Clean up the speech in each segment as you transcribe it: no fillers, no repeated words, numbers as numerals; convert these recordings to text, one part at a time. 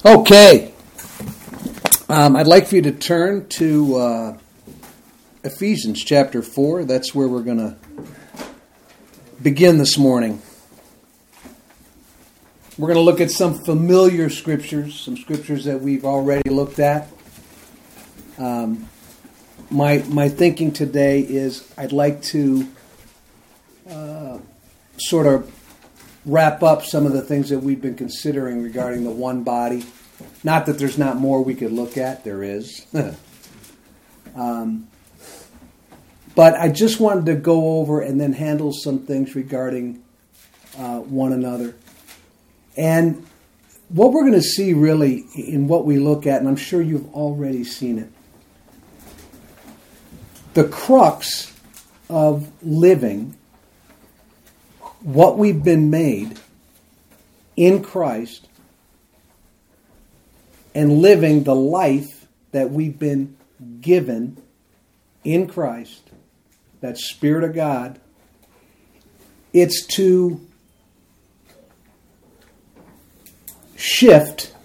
Okay. I'd like for you to turn to Ephesians chapter 4. That's where we're going to begin this morning. We're going to look at some familiar scriptures, some scriptures that we've already looked at. My thinking today is I'd like to sort of wrap up some of the things that we've been considering regarding the one body. Not that there's not more we could look at. There is. But I just wanted to go over and then handle some things regarding one another. And what we're going to see really in what we look at, and I'm sure you've already seen it, the crux of living what we've been made in Christ and living the life that we've been given in Christ, that Spirit of God, it's to shift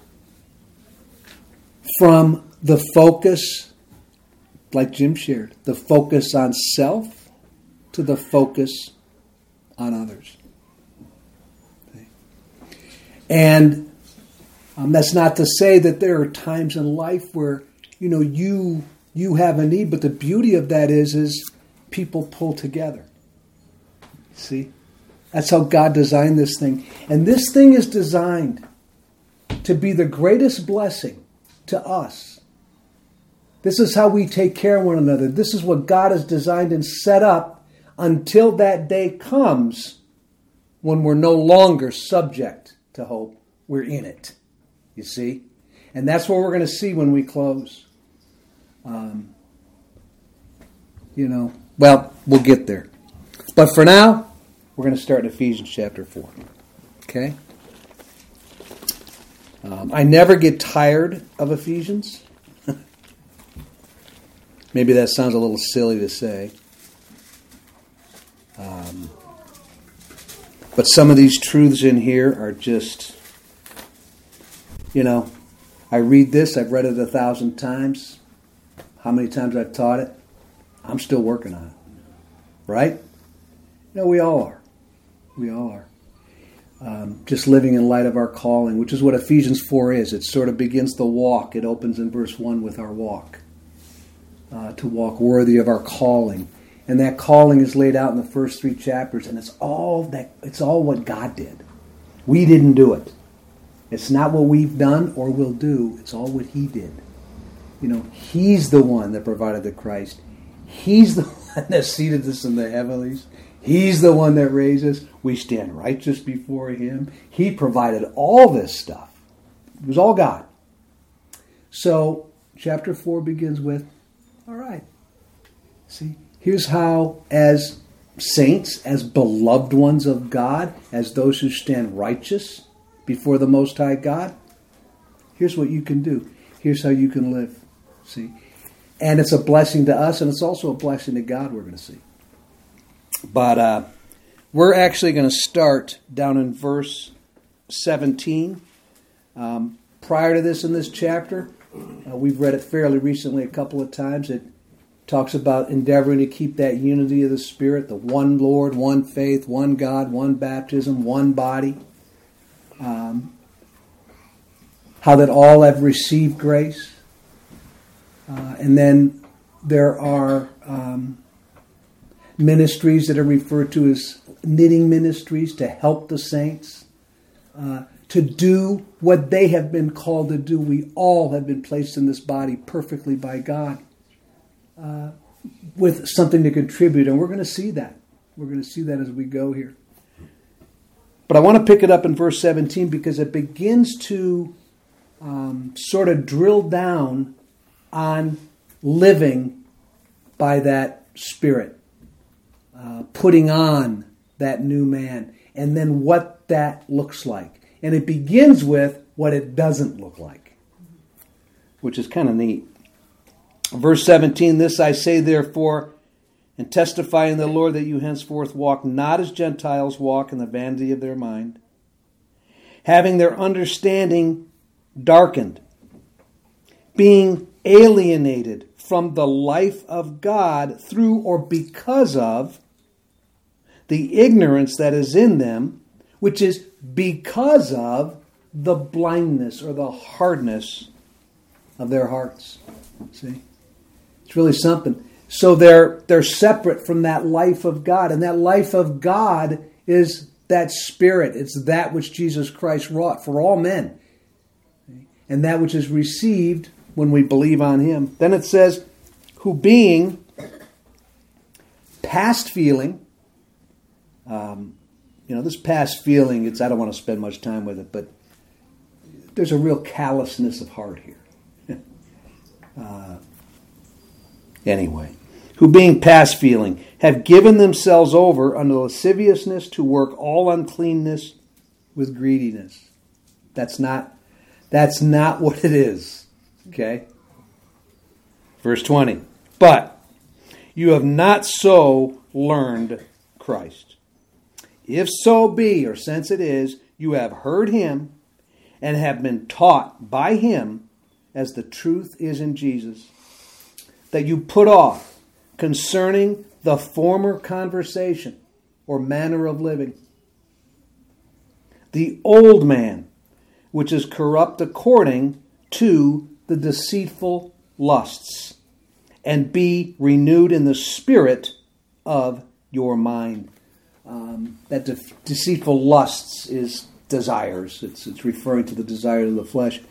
from the focus, like Jim shared, the focus on self to the focus on others. Okay. And that's not to say that there are times in life where, you have a need, but the beauty of that is people pull together. See? That's how God designed this thing. And this thing is designed to be the greatest blessing to us. This is how we take care of one another. This is what God has designed and set up until that day comes when we're no longer subject to hope. We're in it, you see? And that's what we're going to see when we close. We'll get there. But for now, we're going to start in Ephesians chapter 4. Okay? I never get tired of Ephesians. Maybe that sounds a little silly to say. But some of these truths in here are just, I read this, I've read it 1,000 times. How many times I've taught it? I'm still working on it. Right? We all are. We all are. Just living in light of our calling, which is what Ephesians 4 is. It sort of begins the walk. It opens in verse 1 with our walk. To walk worthy of our calling. And that calling is laid out in the first 3 chapters, and it's all what God did. We didn't do it. It's not what we've done or will do. It's all what He did. He's the one that provided the Christ. He's the one that seated us in the heavenlies. He's the one that raised us. We stand righteous before Him. He provided all this stuff. It was all God. So, chapter 4 begins with, all right. See, here's how, as saints, as beloved ones of God, as those who stand righteous before the Most High God, here's what you can do. Here's how you can live. See? And it's a blessing to us, and it's also a blessing to God, we're going to see. But we're actually going to start down in verse 17. Prior to this in this chapter, we've read it fairly recently a couple of times. It talks about endeavoring to keep that unity of the Spirit, the one Lord, one faith, one God, one baptism, one body. How that all have received grace. And then there are ministries that are referred to as knitting ministries to help the saints to do what they have been called to do. We all have been placed in this body perfectly by God with something to contribute. And we're going to see that. We're going to see that as we go here. But I want to pick it up in verse 17 because it begins to sort of drill down on living by that Spirit, putting on that new man, and then what that looks like. And it begins with what it doesn't look like, which is kind of neat. Verse 17, this I say therefore, and testify in the Lord that you henceforth walk not as Gentiles walk in the vanity of their mind, having their understanding darkened, being alienated from the life of God through or because of the ignorance that is in them, which is because of the blindness or the hardness of their hearts. See? It's really something. So they're separate from that life of God. And that life of God is that Spirit. It's that which Jesus Christ wrought for all men. And that which is received when we believe on Him. Then it says, who being past feeling, this past feeling, I don't want to spend much time with it, but there's a real callousness of heart here. Anyway, who being past feeling have given themselves over unto lasciviousness to work all uncleanness with greediness. That's not what it is. Okay? Verse 20. But you have not so learned Christ. If so be, or since it is, you have heard Him and have been taught by Him as the truth is in Jesus, that you put off concerning the former conversation or manner of living the old man, which is corrupt according to the deceitful lusts, and be renewed in the spirit of your mind. That deceitful lusts is desires. It's referring to the desires of the flesh.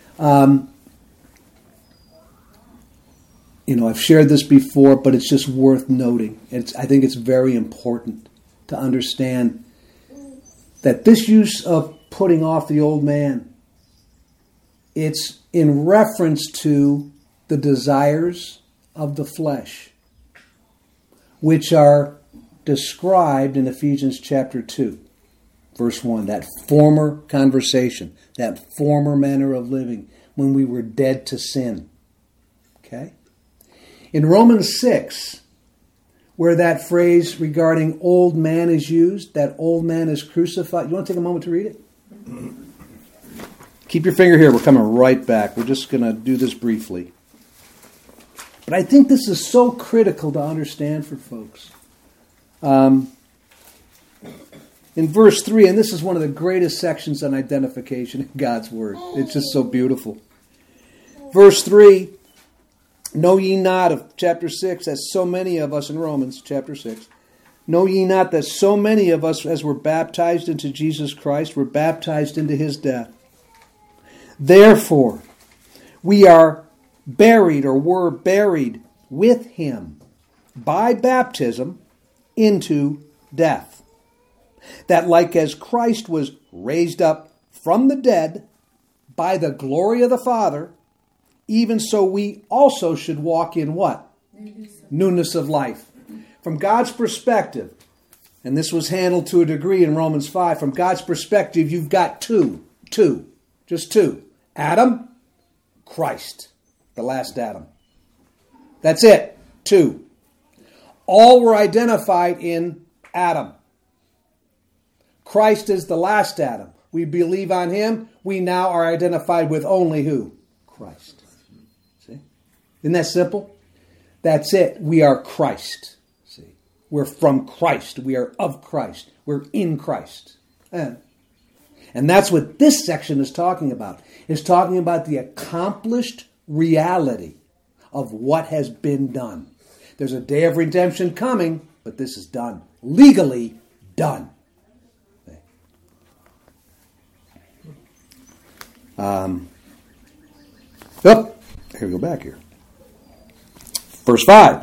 I've shared this before, but it's just worth noting. I think it's very important to understand that this use of putting off the old man, it's in reference to the desires of the flesh, which are described in Ephesians chapter 2, verse 1, that former conversation, that former manner of living, when we were dead to sin. Okay? In Romans 6, where that phrase regarding old man is used, that old man is crucified. You want to take a moment to read it? Keep your finger here. We're coming right back. We're just going to do this briefly. But I think this is so critical to understand for folks. In verse 3, and this is one of the greatest sections on identification in God's Word. It's just so beautiful. Verse 3, know ye not of chapter 6, as so many of us in Romans chapter 6, know ye not that so many of us as were baptized into Jesus Christ were baptized into His death. Therefore, we are buried or were buried with Him by baptism into death, that like as Christ was raised up from the dead by the glory of the Father, even so we also should walk in what? Newness of life. From God's perspective, and this was handled to a degree in Romans 5, from God's perspective, you've got two, just two. Adam, Christ, the last Adam. That's it, two. All were identified in Adam. Christ is the last Adam. We believe on Him. We now are identified with only who? Christ. See? Isn't that simple? That's it. We are Christ. See? We're from Christ. We are of Christ. We're in Christ. And that's what this section is talking about. It's talking about the accomplished reality of what has been done. There's a day of redemption coming, but this is done. Legally done. Here we go back here. Verse 5.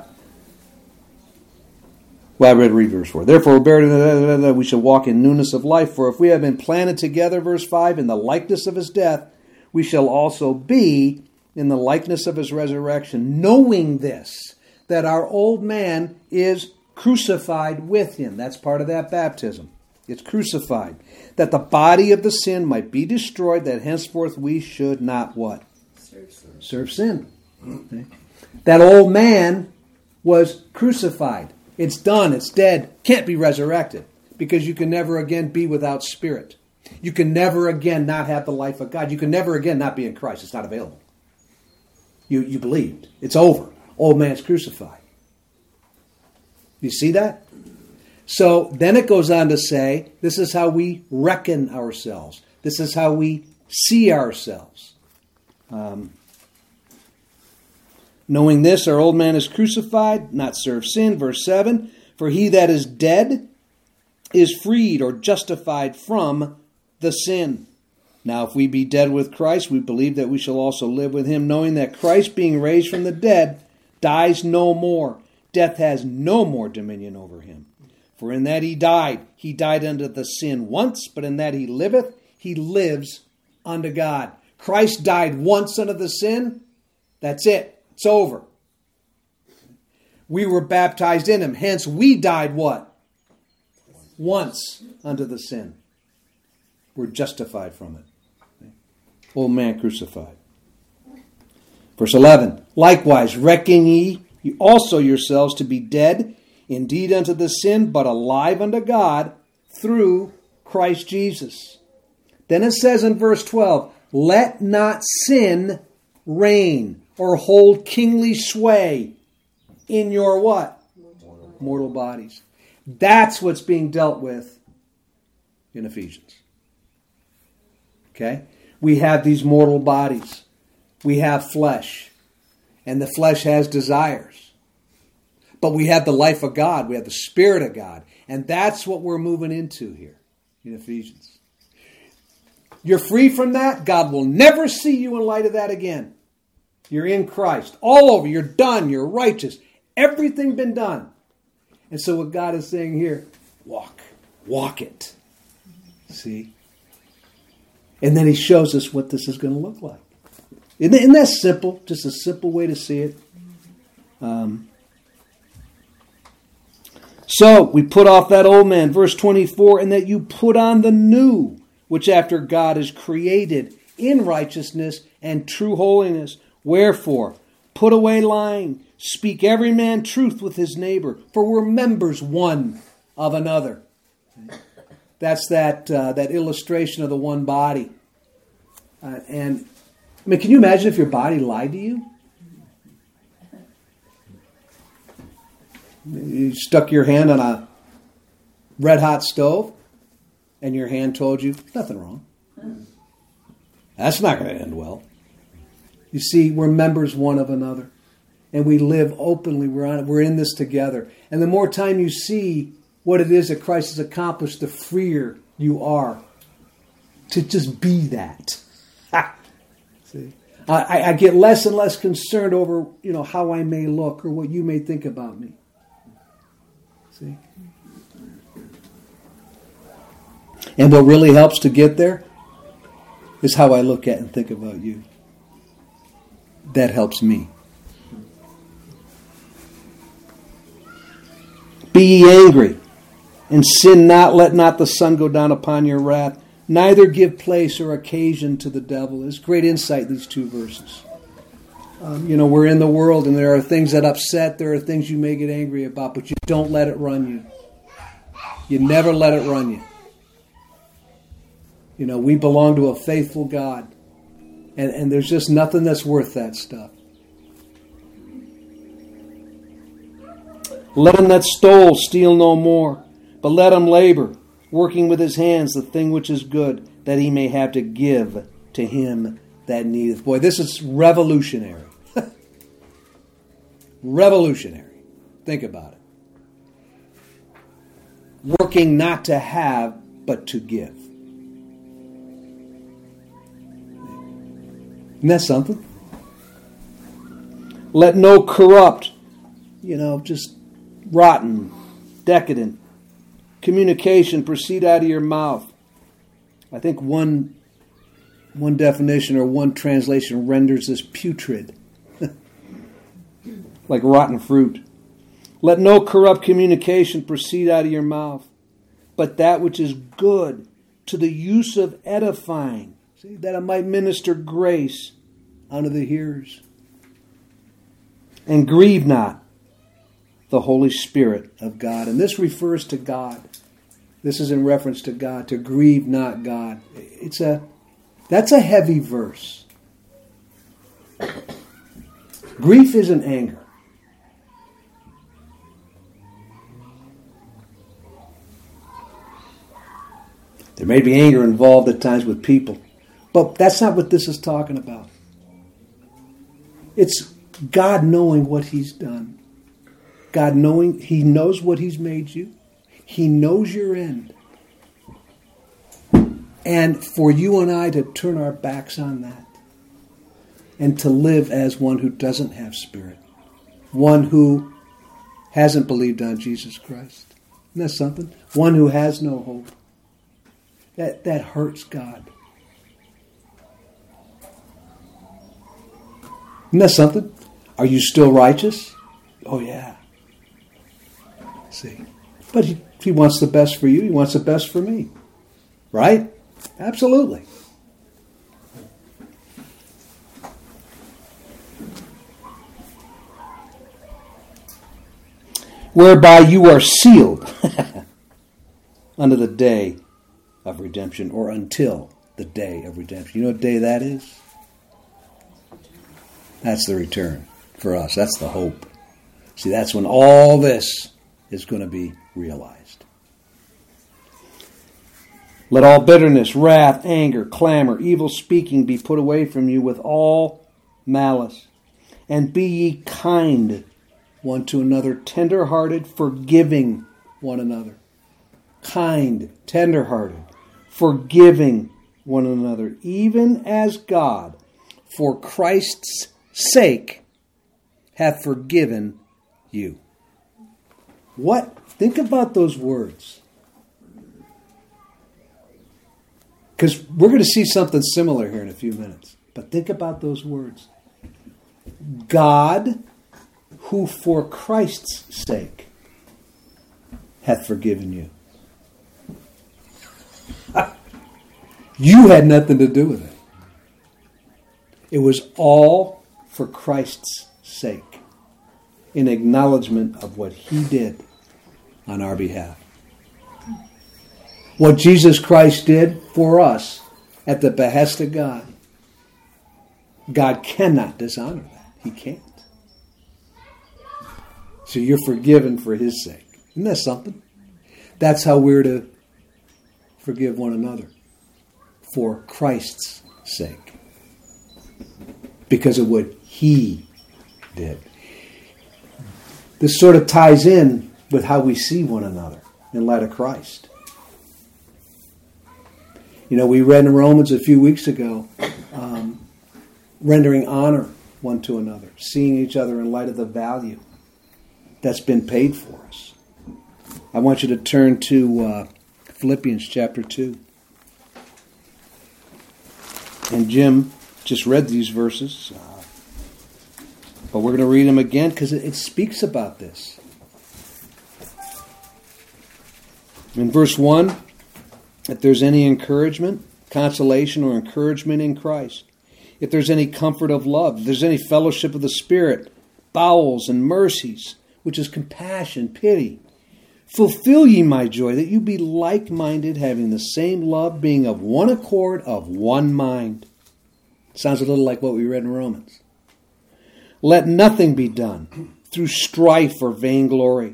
Well, I read verse 4. Therefore, we shall walk in newness of life. For if we have been planted together, verse 5, in the likeness of His death, we shall also be in the likeness of His resurrection, knowing this, that our old man is crucified with Him. That's part of that baptism. It's crucified. That the body of the sin might be destroyed, that henceforth we should not what? Serve sin. Okay. That old man was crucified. It's done. It's dead. Can't be resurrected. Because you can never again be without spirit. You can never again not have the life of God. You can never again not be in Christ. It's not available. You believed. It's over. Old man's crucified. You see that? So then it goes on to say, this is how we reckon ourselves. This is how we see ourselves. Knowing this, our old man is crucified, not serve sin. Verse 7, for he that is dead is freed or justified from the sin. Now, if we be dead with Christ, we believe that we shall also live with him, knowing that Christ, being raised from the dead, dies no more. Death has no more dominion over him. For in that he died unto the sin once, but in that he lives unto God. Christ died once unto the sin. That's it. It's over. We were baptized in him. Hence, we died what? Once unto the sin. We're justified from it. Old man crucified. Verse 11. Likewise, reckon ye also yourselves to be dead indeed unto the sin, but alive unto God through Christ Jesus. Then it says in verse 12, let not sin reign or hold kingly sway in your what? Mortal bodies. That's what's being dealt with in Ephesians. Okay? We have these mortal bodies. We have flesh. And the flesh has desires. But we have the life of God. We have the Spirit of God. And that's what we're moving into here in Ephesians. You're free from that. God will never see you in light of that again. You're in Christ. All over. You're done. You're righteous. Everything been done. And so what God is saying here, walk it. See? And then he shows us what this is going to look like. Isn't that simple? Just a simple way to see it. So we put off that old man, verse 24, and that you put on the new, which after God is created in righteousness and true holiness. Wherefore, put away lying, speak every man truth with his neighbor, for we're members one of another. That's that illustration of the one body. And I mean, can you imagine if your body lied to you? You stuck your hand on a red hot stove and your hand told you, nothing wrong. That's not going to end well. You see, we're members one of another. And we live openly. We're in this together. And the more time you see what it is that Christ has accomplished, the freer you are to just be that. See, I get less and less concerned over, how I may look or what you may think about me. See? And what really helps to get there is how I look at and think about you. That helps me. Be ye angry, and sin not, let not the sun go down upon your wrath, neither give place or occasion to the devil. There's great insight in these two verses. We're in the world and there are things that upset, there are things you may get angry about, but you don't let it run you. You never let it run you. We belong to a faithful God. And there's just nothing that's worth that stuff. Let him that stole steal no more, but let him labor, working with his hands the thing which is good, that he may have to give to him that needeth. Boy, this is revolutionary. Revolutionary. Think about it. Working not to have, but to give. Isn't that something? Let no corrupt, just rotten, decadent communication proceed out of your mouth. I think one definition or one translation renders this putrid. Like rotten fruit. Let no corrupt communication proceed out of your mouth, but that which is good to the use of edifying. See, that it might minister grace unto the hearers. And grieve not the Holy Spirit of God. And this refers to God. This is in reference to God, to grieve not God. That's a heavy verse. Grief isn't anger. There may be anger involved at times with people, but that's not what this is talking about. It's God knowing what He's done. God knowing He knows what He's made you. He knows your end. And for you and I to turn our backs on that and to live as one who doesn't have spirit, one who hasn't believed on Jesus Christ. Isn't that something? One who has no hope. That hurts God. Isn't that something? Are you still righteous? Oh, yeah. See. But he wants the best for you. He wants the best for me. Right? Absolutely. Whereby you are sealed unto the day of redemption, or until the day of redemption. You know what day that is? That's the return for us. That's the hope. See, that's when all this is going to be realized. Let all bitterness, wrath, anger, clamor, evil speaking be put away from you with all malice. And be ye kind one to another, tender-hearted, forgiving one another. Kind, tender-hearted, forgiving one another, even as God, for Christ's sake, hath forgiven you. What? Think about those words. Because we're going to see something similar here in a few minutes. But think about those words. God, who for Christ's sake hath forgiven you. You had nothing to do with it. It was all for Christ's sake, in acknowledgement of what He did on our behalf. What Jesus Christ did for us at the behest of God, God cannot dishonor that. He can't. So you're forgiven for His sake. Isn't that something? That's how we're to forgive one another. For Christ's sake. Because of what He did. This sort of ties in with how we see one another in light of Christ. You know, we read in Romans a few weeks ago, rendering honor one to another, seeing each other in light of the value that's been paid for us. I want you to turn to Philippians chapter 2. And Jim just read these verses, but we're going to read them again because it speaks about this. In verse 1, if there's any encouragement, consolation, or encouragement in Christ, if there's any comfort of love, if there's any fellowship of the Spirit, bowels and mercies, which is compassion, pity, fulfill ye my joy, that you be like-minded, having the same love, being of one accord, of one mind. Sounds a little like what we read in Romans. Let nothing be done through strife or vainglory,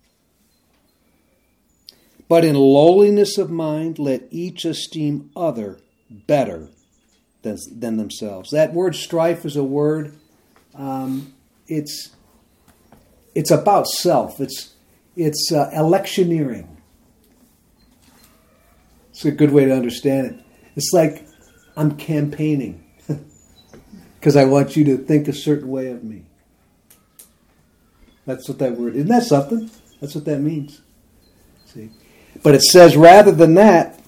but in lowliness of mind, let each esteem other better than themselves. That word strife is a word, it's about self. It's electioneering. It's a good way to understand it. It's like I'm campaigning because I want you to think a certain way of me. That's what that word is. Isn't that something? That's what that means. See, but it says rather than that,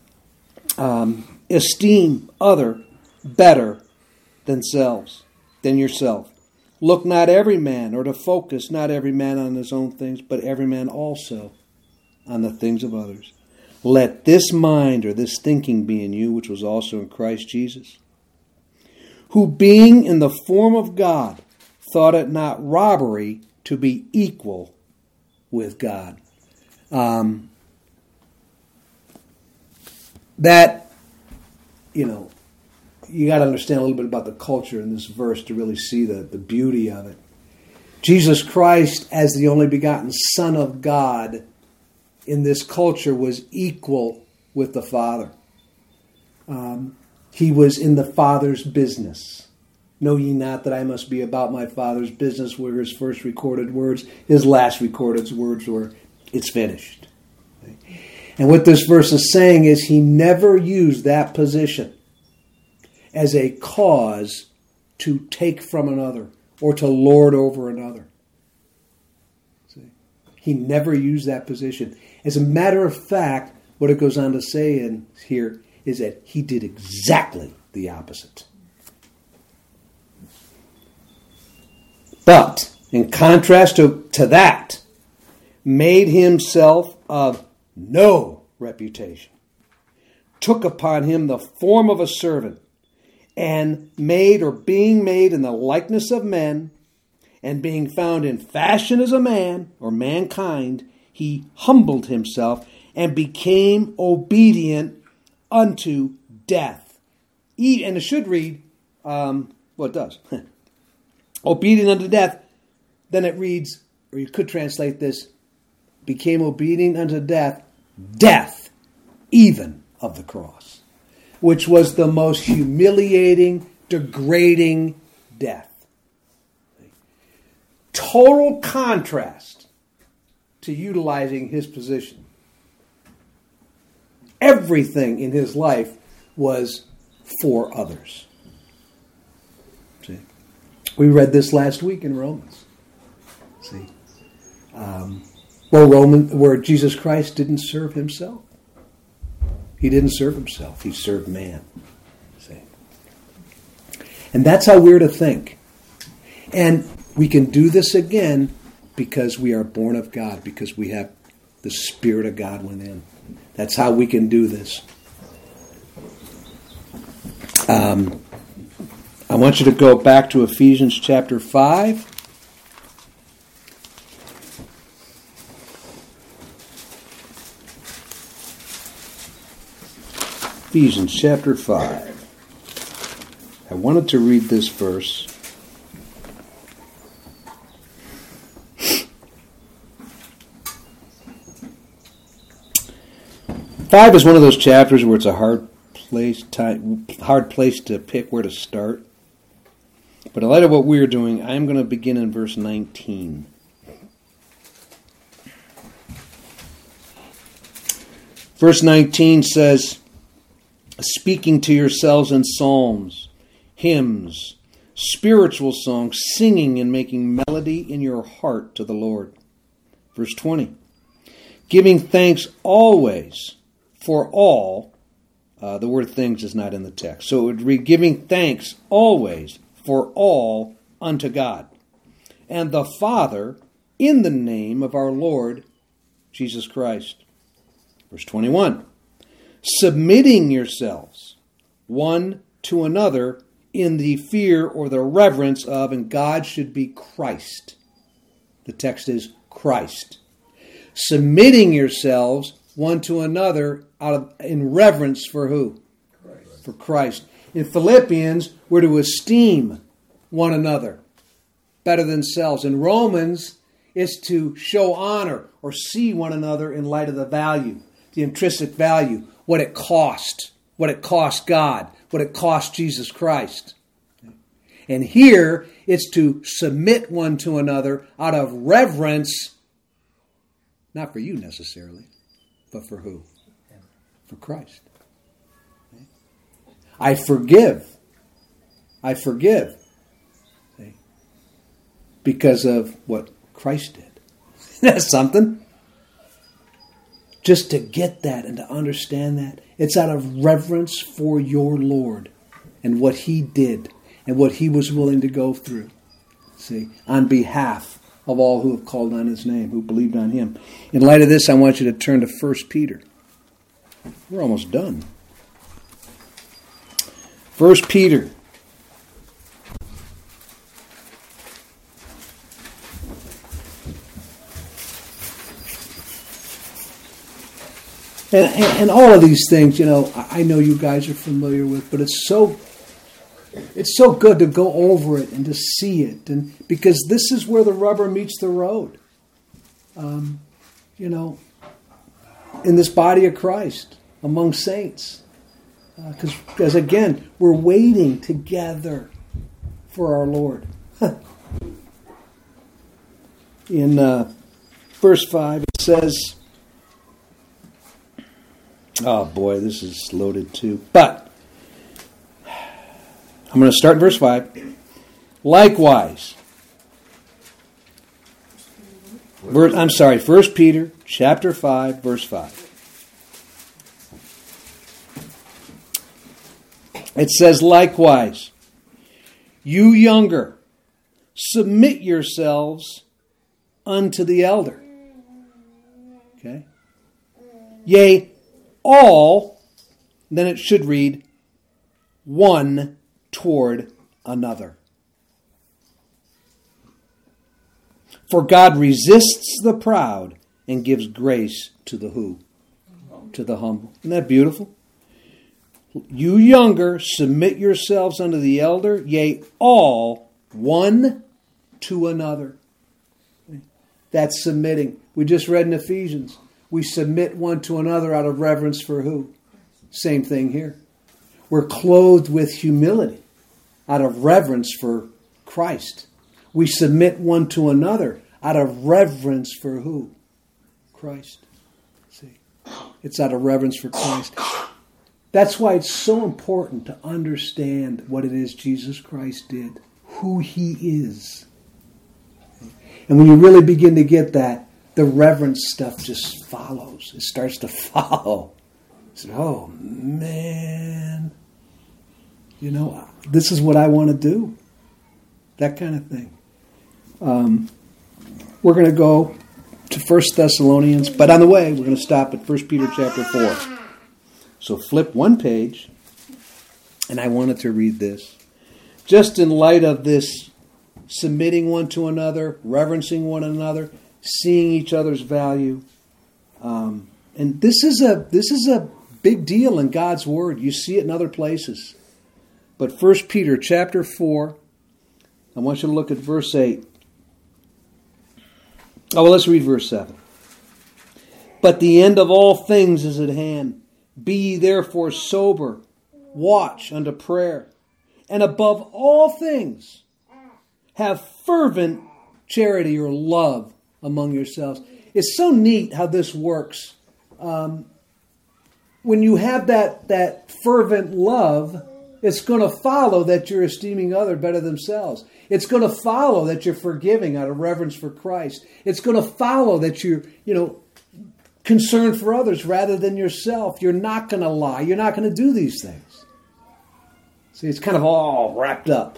esteem other better than yourself. Look not every man, or to focus not every man on his own things, but every man also on the things of others. Let this mind or this thinking be in you, which was also in Christ Jesus, who being in the form of God, thought it not robbery to be equal with God. that, you got to understand a little bit about the culture in this verse to really see the beauty of it. Jesus Christ, as the only begotten Son of God, in this culture was equal with the Father. He was in the Father's business. Know ye not that I must be about my Father's business, were his first recorded words. His last recorded words were, it's finished. And what this verse is saying is he never used that position as a cause to take from another or to lord over another. See? He never used that position. As a matter of fact, what it goes on to say in here is that he did exactly the opposite. But, in contrast to that, made himself of no reputation, took upon him the form of a servant, and being made in the likeness of men, and being found in fashion as a man, or mankind, he humbled himself and became obedient unto death. And it should read, it does. Obedient unto death. Then it reads, or you could translate this, became obedient unto death, death even of the cross, which was the most humiliating, degrading death. Total contrast to utilizing his position. Everything in his life was for others. See? We read this last week in Romans. See? Where Jesus Christ didn't serve himself. He didn't serve himself. He served man. See? And that's how we're to think. And we can do this again because we are born of God, because we have the Spirit of God within. That's how we can do this. I want you to go back to Ephesians chapter 5. Ephesians chapter 5. I wanted to read this verse. Five is one of those chapters where it's a hard place to pick where to start. But in light of what we're doing, I'm going to begin in verse 19. Verse 19 says, speaking to yourselves in psalms, hymns, spiritual songs, singing and making melody in your heart to the Lord. Verse 20, giving thanks always for all. The word things is not in the text. So it would read, giving thanks always for all unto God and the Father in the name of our Lord Jesus Christ. Verse 21, submitting yourselves one to another in the fear or the reverence of, and God should be Christ. The text is Christ. Submitting yourselves one to another in reverence for who? Christ. For Christ. In Philippians, we're to esteem one another better than selves. In Romans, it's to show honor or see one another in light of the value, the intrinsic value, what it cost God, what it cost Jesus Christ. And here, it's to submit one to another out of reverence, not for you necessarily, but for who? For Christ. I forgive. Because of what Christ did. That's something. Just to get that and to understand that, it's out of reverence for your Lord and what He did and what He was willing to go through. See, on behalf of all who have called on His name, who believed on Him. In light of this, I want you to turn to 1 Peter. We're almost done. 1 Peter. And all of these things, I know you guys are familiar with, but it's so good to go over it and to see it, and because this is where the rubber meets the road. In this body of Christ, among saints, because again, we're waiting together for our Lord. In verse 5, it says, oh boy, this is loaded too. But I'm going to start in verse 5. Likewise, 1 Peter chapter 5, verse 5. It says, likewise, you younger, submit yourselves unto the elder. Okay? Yea, all, then it should read, one toward another. For God resists the proud and gives grace to the who? To the humble. Isn't that beautiful? You younger, submit yourselves unto the elder, yea, all one to another. That's submitting. We just read in Ephesians. We submit one to another out of reverence for who? Same thing here. We're clothed with humility out of reverence for Christ. We submit one to another out of reverence for who? Christ. See? It's out of reverence for Christ. That's why it's so important to understand what it is Jesus Christ did, who He is. And when you really begin to get that, the reverence stuff just follows. It starts to follow. So, oh, man. This is what I want to do. That kind of thing. We're going to go to 1 Thessalonians, but on the way, we're going to stop at 1 Peter chapter 4. So flip one page, and I wanted to read this. Just in light of this submitting one to another, reverencing one another, seeing each other's value. And this is a big deal in God's Word. You see it in other places. But 1 Peter chapter 4, I want you to look at verse 8. Oh, well, let's read verse 7. But the end of all things is at hand. Be ye therefore sober, watch unto prayer, and above all things, have fervent charity or love among yourselves. It's so neat how this works. When you have that fervent love, it's going to follow that you're esteeming others better than themselves. It's going to follow that you're forgiving out of reverence for Christ. It's going to follow that you're, concerned for others rather than yourself. You're not going to lie. You're not going to do these things. See, it's kind of all wrapped up.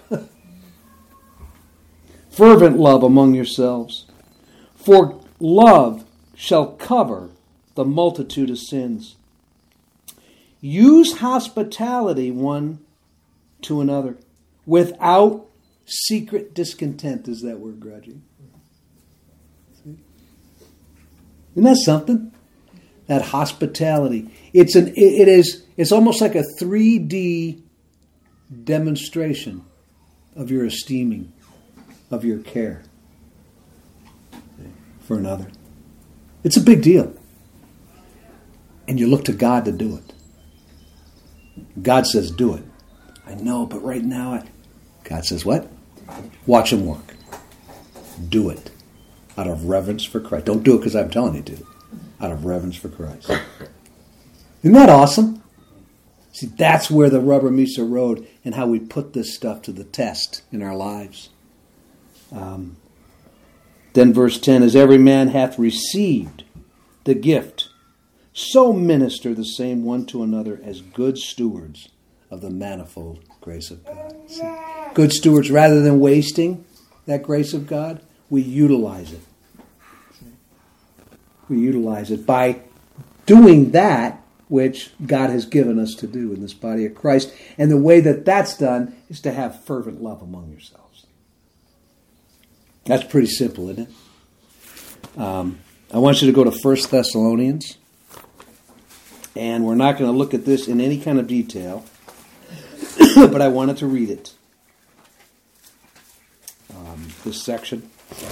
Fervent love among yourselves. For love shall cover the multitude of sins. Use hospitality one to another without secret discontent. Is that word grudging? See? Isn't that something? That hospitality. It's almost like a 3D demonstration of your esteeming, of your care for another. It's a big deal. And you look to God to do it. God says, do it. I know, but right now, God says, what? Watch Him work. Do it. Out of reverence for Christ. Don't do it because I'm telling you to. Out of reverence for Christ. Isn't that awesome? See, that's where the rubber meets the road and how we put this stuff to the test in our lives. Then verse 10, as every man hath received the gift, so minister the same one to another as good stewards of the manifold grace of God. See, good stewards, rather than wasting that grace of God, we utilize it. We utilize it by doing that which God has given us to do in this body of Christ. And the way that that's done is to have fervent love among yourselves. That's pretty simple, isn't it? I want you to go to 1 Thessalonians. And we're not going to look at this in any kind of detail, but I wanted to read it. This section.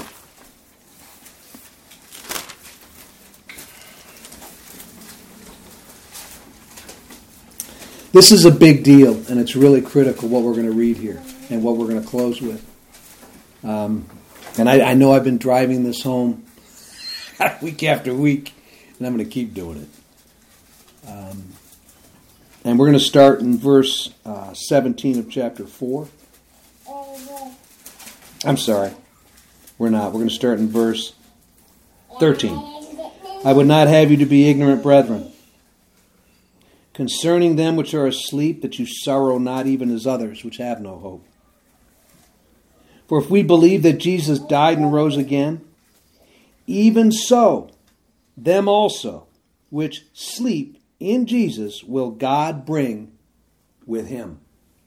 This is a big deal, and it's really critical what we're going to read here and what we're going to close with. And I know I've been driving this home week after week, and I'm going to keep doing it. And we're going to start in verse 17 of chapter 4. I'm sorry, we're not. We're going to start in verse 13. I would not have you to be ignorant, brethren, concerning them which are asleep, that you sorrow not even as others which have no hope. For if we believe that Jesus died and rose again, even so, them also which sleep in Jesus will God bring with him.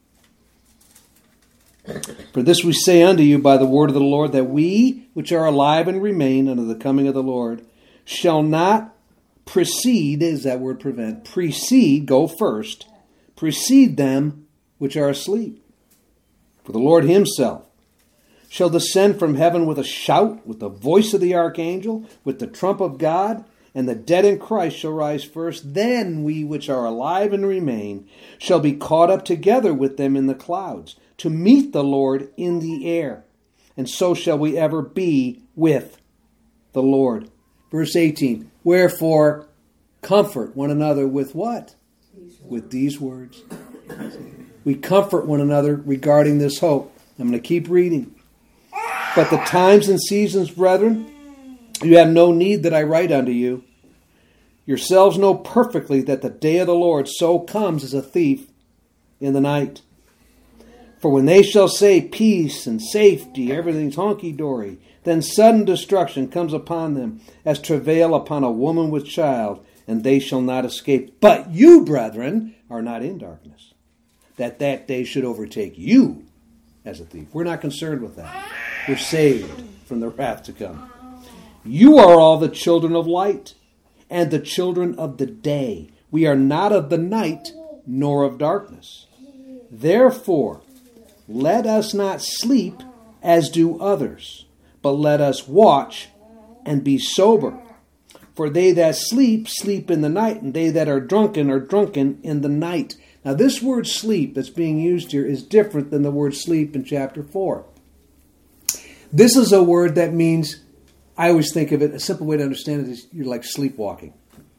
For this we say unto you by the word of the Lord, that we which are alive and remain unto the coming of the Lord shall not precede, is that word prevent, precede, go first, precede them which are asleep. For the Lord himself shall descend from heaven with a shout, with the voice of the archangel, with the trump of God, and the dead in Christ shall rise first. Then we which are alive and remain shall be caught up together with them in the clouds, to meet the Lord in the air. And so shall we ever be with the Lord. Verse 18, wherefore comfort one another with what? With these words. We comfort one another regarding this hope. I'm going to keep reading. But the times and seasons, brethren, you have no need that I write unto you. Yourselves know perfectly that the day of the Lord so comes as a thief in the night. For when they shall say peace and safety, everything's honky-dory, then sudden destruction comes upon them, as travail upon a woman with child, and they shall not escape. But you, brethren, are not in darkness, that day should overtake you as a thief. We're not concerned with that. We're saved from the wrath to come. You are all the children of light, and the children of the day. We are not of the night, nor of darkness. Therefore, let us not sleep as do others, but let us watch and be sober. For they that sleep, sleep in the night, and they that are drunken in the night. Now this word sleep that's being used here is different than the word sleep in chapter 4. This is a word that means, I always think of it, a simple way to understand it is you're like sleepwalking.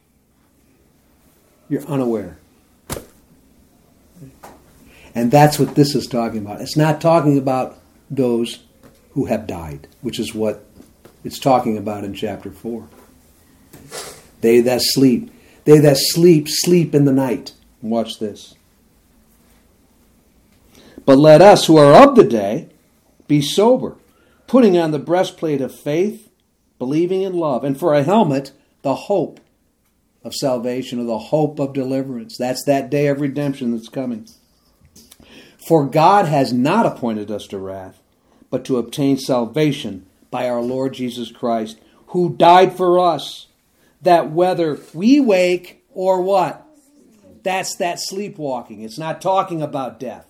You're unaware. And that's what this is talking about. It's not talking about those who have died, which is what it's talking about in chapter 4. They that sleep. They that sleep, sleep in the night. Watch this. But let us who are of the day be sober, putting on the breastplate of faith, believing in love, and for a helmet, the hope of salvation, or the hope of deliverance. That's that day of redemption that's coming. For God has not appointed us to wrath, but to obtain salvation by our Lord Jesus Christ, who died for us, that whether we wake or what? That's that sleepwalking. It's not talking about death.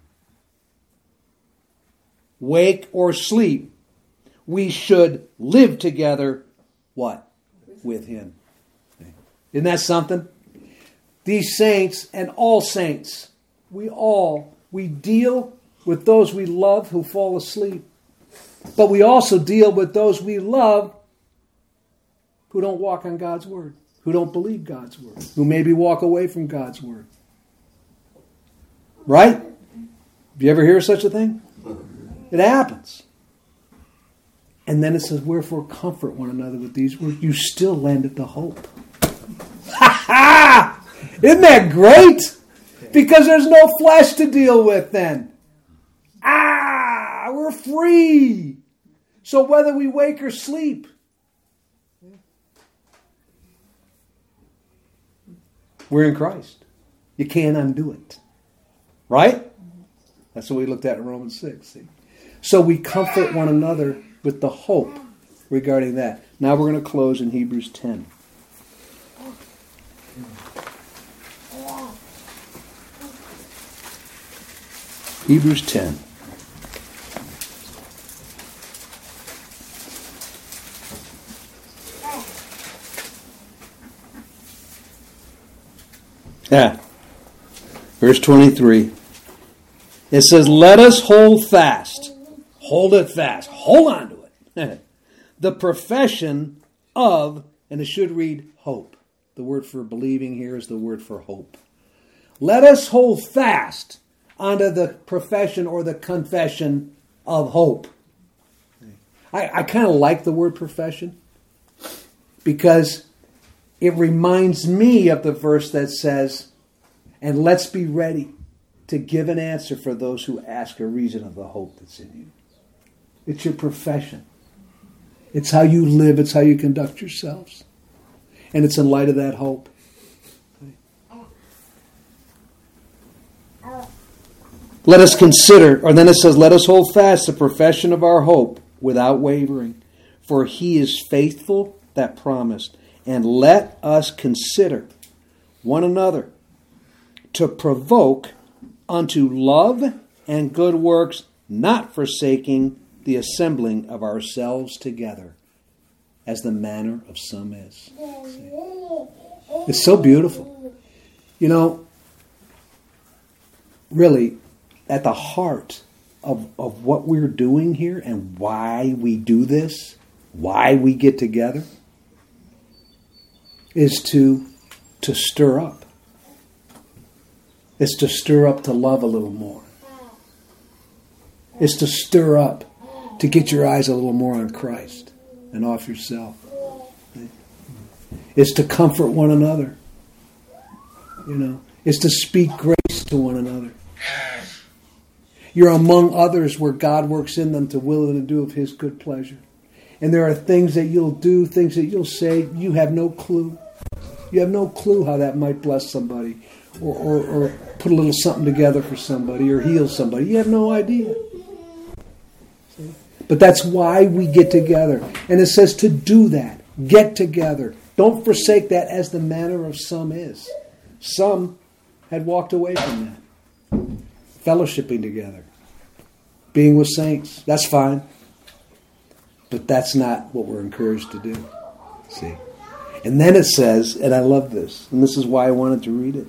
Wake or sleep, we should live together, what? With him. Isn't that something? These saints and all saints, we deal with those we love who fall asleep. But we also deal with those we love who don't walk on God's word, who don't believe God's word, who maybe walk away from God's word. Right? Have you ever hear such a thing? It happens. And then it says, wherefore comfort one another with these words. You still landed the hope. Ha ha! Isn't that great? Because there's no flesh to deal with then. We're free. So whether we wake or sleep, we're in Christ. You can't undo it. Right? That's what we looked at in Romans 6. See? So we comfort one another with the hope regarding that. Now we're going to close in Hebrews 10. Hebrews 10. Verse 23. It says, let us hold fast. Hold it fast. Hold on to it. The profession of, and it should read hope. The word for believing here is the word for hope. Let us hold fast unto the profession or the confession of hope. I kind of like the word profession because it reminds me of the verse that says, and let's be ready to give an answer for those who ask a reason of the hope that's in you. It's your profession. It's how you live. It's how you conduct yourselves. And it's in light of that hope. Let us consider, or then it says, let us hold fast the profession of our hope without wavering. For he is faithful that promised. And let us consider one another to provoke unto love and good works, not forsaking the assembling of ourselves together, as the manner of some is. It's so beautiful. You know, really, at the heart of what we're doing here and why we do this, why we get together, is to stir up. It's to stir up to love a little more. It's to stir up to get your eyes a little more on Christ and off yourself. It's to comfort one another. You know, it's to speak grace to one another. You're among others where God works in them to will and to do of His good pleasure. And there are things that you'll do, things that you'll say, you have no clue. You have no clue how that might bless somebody or put a little something together for somebody or heal somebody. You have no idea. See? But that's why we get together. And it says to do that. Get together. Don't forsake that as the manner of some is. Some had walked away from that. Fellowshipping together. Being with saints. That's fine. But that's not what we're encouraged to do. See? And then it says, and I love this, and this is why I wanted to read it.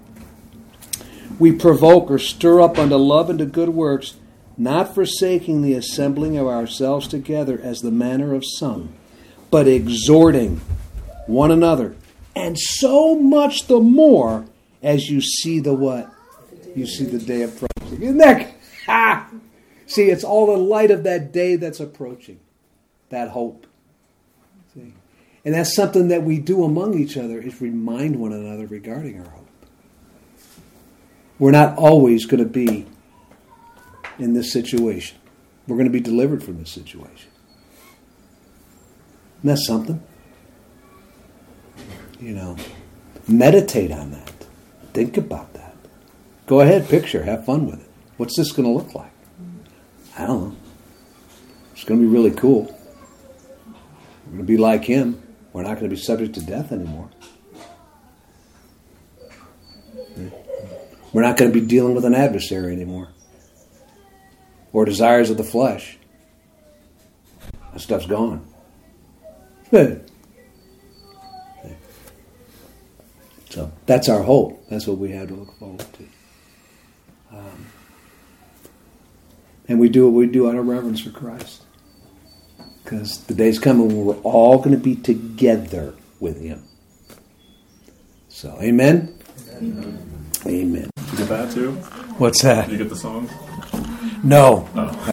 We provoke or stir up unto love and to good works, not forsaking the assembling of ourselves together as the manner of some, but exhorting one another, and so much the more as you see the what? You see the day approaching. Isn't that? See, it's all in light of that day that's approaching. That hope. See? And that's something that we do among each other, is remind one another regarding our hope. We're not always going to be in this situation. We're going to be delivered from this situation. Isn't that something? You know, meditate on that. Think about that. Go ahead, picture, have fun with it. What's this going to look like? I don't know. It's going to be really cool. We're going to be like Him. We're not going to be subject to death anymore. We're not going to be dealing with an adversary anymore. Or desires of the flesh. That stuff's gone. So that's our hope. That's what we have to look forward to. And we do what we do out of reverence for Christ. Because the day's coming when we're all going to be together with Him. So, amen? Amen. Did you get that too? What's that? Did you get the song? No. Oh.